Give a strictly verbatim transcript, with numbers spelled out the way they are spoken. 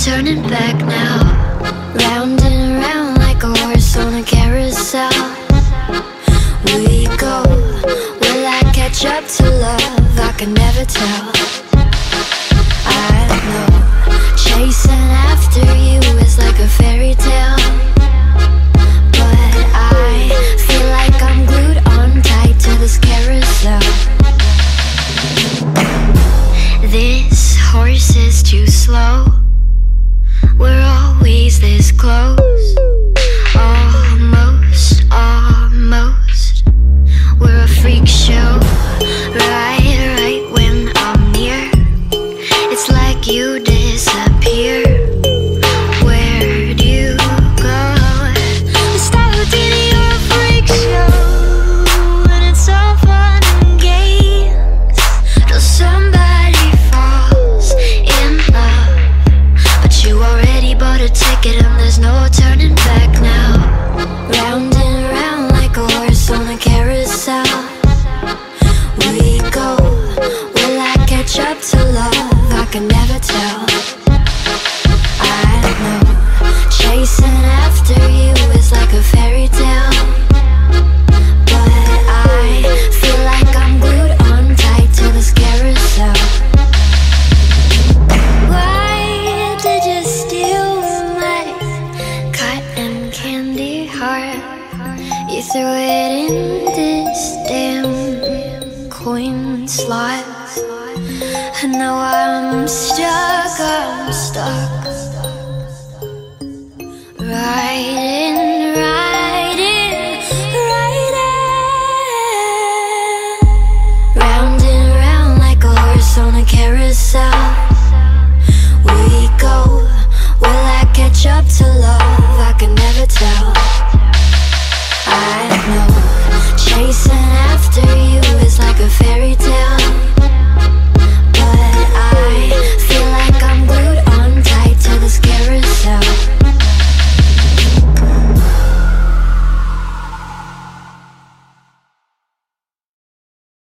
turning back now. Round and round like a horse on a carousel. We go, will I catch up to love? I can never tell. I know, chasing after you is like a fairy tale, but I feel like I'm glued on tight to this carousel. This horse is too slow. We're always this close. Almost, almost. We're a freak show. Right, right when I'm near, it's like you disappear. Where'd you go? We started in your freak show, and it's all fun and games till somebody falls in love. But you already bought a ticket and there's no turning back now. Round and round like a horse on a carousel. We go, will I catch up to love? I can never tell. I know, chasing after you is like a fairy tale, but I feel like I'm glued on tight to this carousel. Why did you steal my cotton candy heart? You threw it in this damn coin slot, and now I'm stuck, I'm stuck right in